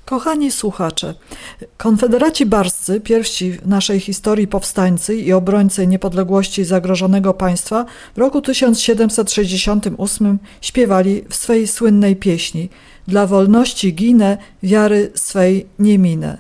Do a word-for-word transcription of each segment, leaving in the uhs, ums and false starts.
Kochani słuchacze, konfederaci barscy, pierwsi w naszej historii powstańcy i obrońcy niepodległości zagrożonego państwa, w roku tysiąc siedemset sześćdziesiątym ósmym śpiewali w swej słynnej pieśni: dla wolności ginę, wiary swej nie minę.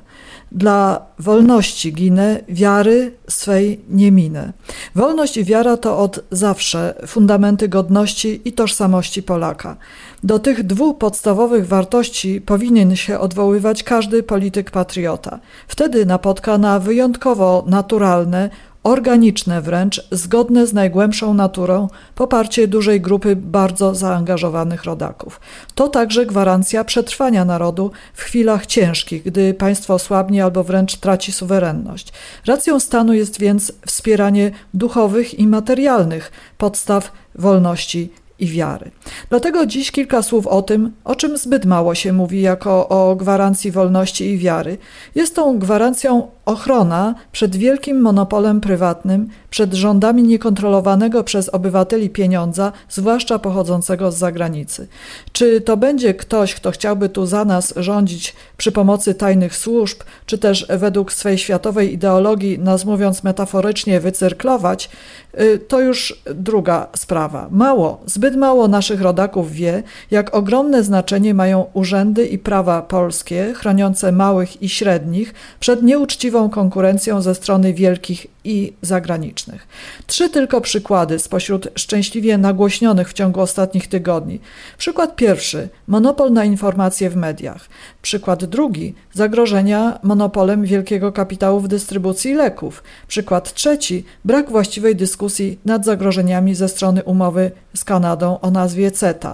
Dla wolności ginę, wiary swej nie minę. Wolność i wiara to od zawsze fundamenty godności i tożsamości Polaka. Do tych dwóch podstawowych wartości powinien się odwoływać każdy polityk patriota. Wtedy napotka na wyjątkowo naturalne, organiczne wręcz, zgodne z najgłębszą naturą poparcie dużej grupy bardzo zaangażowanych rodaków. To także gwarancja przetrwania narodu w chwilach ciężkich, gdy państwo słabnie albo wręcz traci suwerenność. Racją stanu jest więc wspieranie duchowych i materialnych podstaw wolności i wiary. Dlatego dziś kilka słów o tym, o czym zbyt mało się mówi jako o gwarancji wolności i wiary. Jest tą gwarancją ochrona przed wielkim monopolem prywatnym, przed rządami niekontrolowanego przez obywateli pieniądza, zwłaszcza pochodzącego z zagranicy. Czy to będzie ktoś, kto chciałby tu za nas rządzić przy pomocy tajnych służb, czy też według swej światowej ideologii, nas mówiąc metaforycznie, wycyrklować, to już druga sprawa. Mało, zbyt mało naszych rodaków wie, jak ogromne znaczenie mają urzędy i prawa polskie, chroniące małych i średnich przed nieuczciwą konkurencją ze strony wielkich i zagranicznych. Trzy tylko przykłady spośród szczęśliwie nagłośnionych w ciągu ostatnich tygodni. Przykład pierwszy: monopol na informacje w mediach. Przykład drugi: zagrożenia monopolem wielkiego kapitału w dystrybucji leków. Przykład trzeci: brak właściwej dyskusji nad zagrożeniami ze strony umowy z Kanadą o nazwie CETA,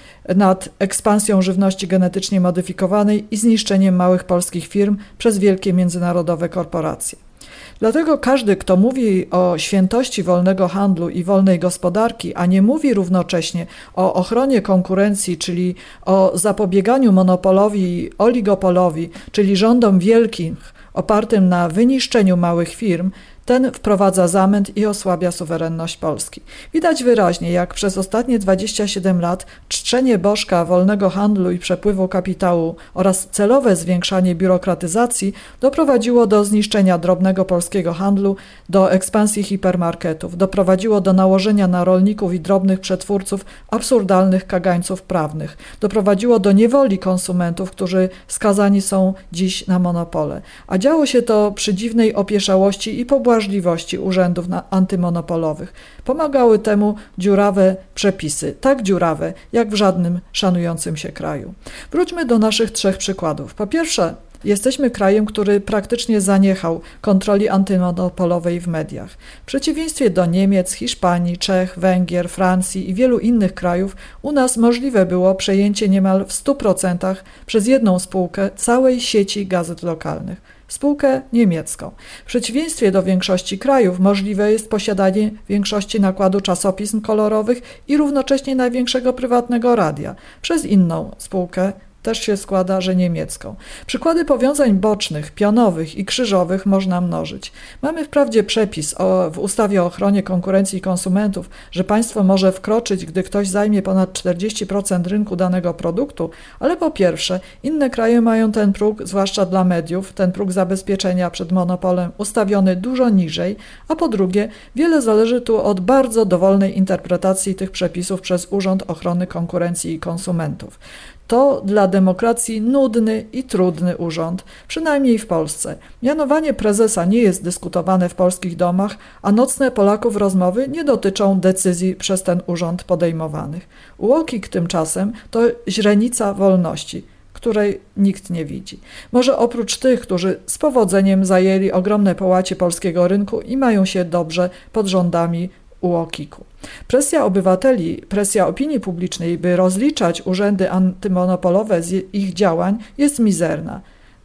nad ekspansją żywności genetycznie modyfikowanej i zniszczeniem małych polskich firm przez wielkie międzynarodowe korporacje. Dlatego każdy, kto mówi o świętości wolnego handlu i wolnej gospodarki, a nie mówi równocześnie o ochronie konkurencji, czyli o zapobieganiu monopolowi i oligopolowi, czyli rządom wielkich opartym na wyniszczeniu małych firm, ten wprowadza zamęt i osłabia suwerenność Polski. Widać wyraźnie, jak przez ostatnie dwadzieścia siedem lat czczenie bożka wolnego handlu i przepływu kapitału oraz celowe zwiększanie biurokratyzacji doprowadziło do zniszczenia drobnego polskiego handlu, do ekspansji hipermarketów, doprowadziło do nałożenia na rolników i drobnych przetwórców absurdalnych kagańców prawnych, doprowadziło do niewoli konsumentów, którzy skazani są dziś na monopole. A działo się to przy dziwnej opieszałości i pobłażliwości urzędów antymonopolowych. Pomagały temu dziurawe przepisy, tak dziurawe jak w żadnym szanującym się kraju. Wróćmy do naszych trzech przykładów. Po pierwsze, jesteśmy krajem, który praktycznie zaniechał kontroli antymonopolowej w mediach. W przeciwieństwie do Niemiec, Hiszpanii, Czech, Węgier, Francji i wielu innych krajów, u nas możliwe było przejęcie niemal w stu procentach przez jedną spółkę całej sieci gazet lokalnych. Spółkę niemiecką. W przeciwieństwie do większości krajów możliwe jest posiadanie większości nakładu czasopism kolorowych i równocześnie największego prywatnego radia przez inną spółkę, też się składa, że niemiecką. Przykłady powiązań bocznych, pionowych i krzyżowych można mnożyć. Mamy wprawdzie przepis o, w ustawie o ochronie konkurencji i konsumentów, że państwo może wkroczyć, gdy ktoś zajmie ponad czterdzieści procent rynku danego produktu, ale po pierwsze, inne kraje mają ten próg, zwłaszcza dla mediów, ten próg zabezpieczenia przed monopolem ustawiony dużo niżej, a po drugie, wiele zależy tu od bardzo dowolnej interpretacji tych przepisów przez Urząd Ochrony Konkurencji i Konsumentów. To dla demokracji nudny i trudny urząd, przynajmniej w Polsce. Mianowanie prezesa nie jest dyskutowane w polskich domach, a nocne Polaków rozmowy nie dotyczą decyzji przez ten urząd podejmowanych. UOKiK tymczasem to źrenica wolności, której nikt nie widzi. Może oprócz tych, którzy z powodzeniem zajęli ogromne połacie polskiego rynku i mają się dobrze pod rządami UOKiK-u. Presja obywateli, presja opinii publicznej, by rozliczać urzędy antymonopolowe z ich działań, jest mizerna.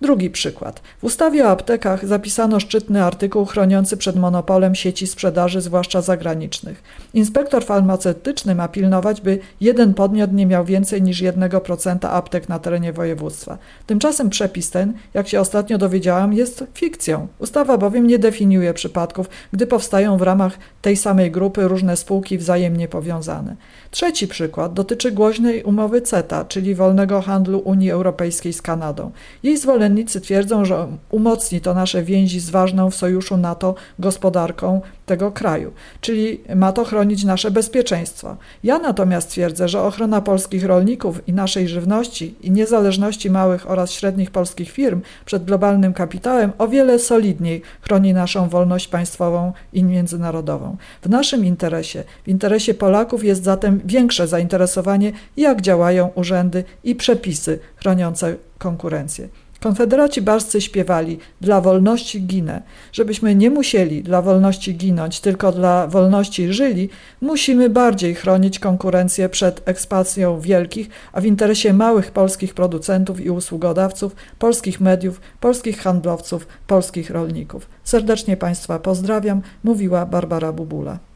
Drugi przykład. W ustawie o aptekach zapisano szczytny artykuł chroniący przed monopolem sieci sprzedaży, zwłaszcza zagranicznych. Inspektor farmaceutyczny ma pilnować, by jeden podmiot nie miał więcej niż jednego procenta aptek na terenie województwa. Tymczasem przepis ten, jak się ostatnio dowiedziałam, jest fikcją. Ustawa bowiem nie definiuje przypadków, gdy powstają w ramach tej samej grupy różne spółki wzajemnie powiązane. Trzeci przykład dotyczy głośnej umowy CETA, czyli wolnego handlu Unii Europejskiej z Kanadą. Jej zwolennicy twierdzą, że umocni to nasze więzi z ważną w sojuszu NATO gospodarką tego kraju, czyli ma to chronić nasze bezpieczeństwo. Ja natomiast twierdzę, że ochrona polskich rolników i naszej żywności i niezależności małych oraz średnich polskich firm przed globalnym kapitałem o wiele solidniej chroni naszą wolność państwową i międzynarodową. W naszym interesie, w interesie Polaków jest zatem większe zainteresowanie, jak działają urzędy i przepisy chroniące konkurencję. Konfederaci barscy śpiewali: dla wolności ginę. Żebyśmy nie musieli dla wolności ginąć, tylko dla wolności żyli, musimy bardziej chronić konkurencję przed ekspansją wielkich, a w interesie małych polskich producentów i usługodawców, polskich mediów, polskich handlowców, polskich rolników. Serdecznie Państwa pozdrawiam, mówiła Barbara Bubula.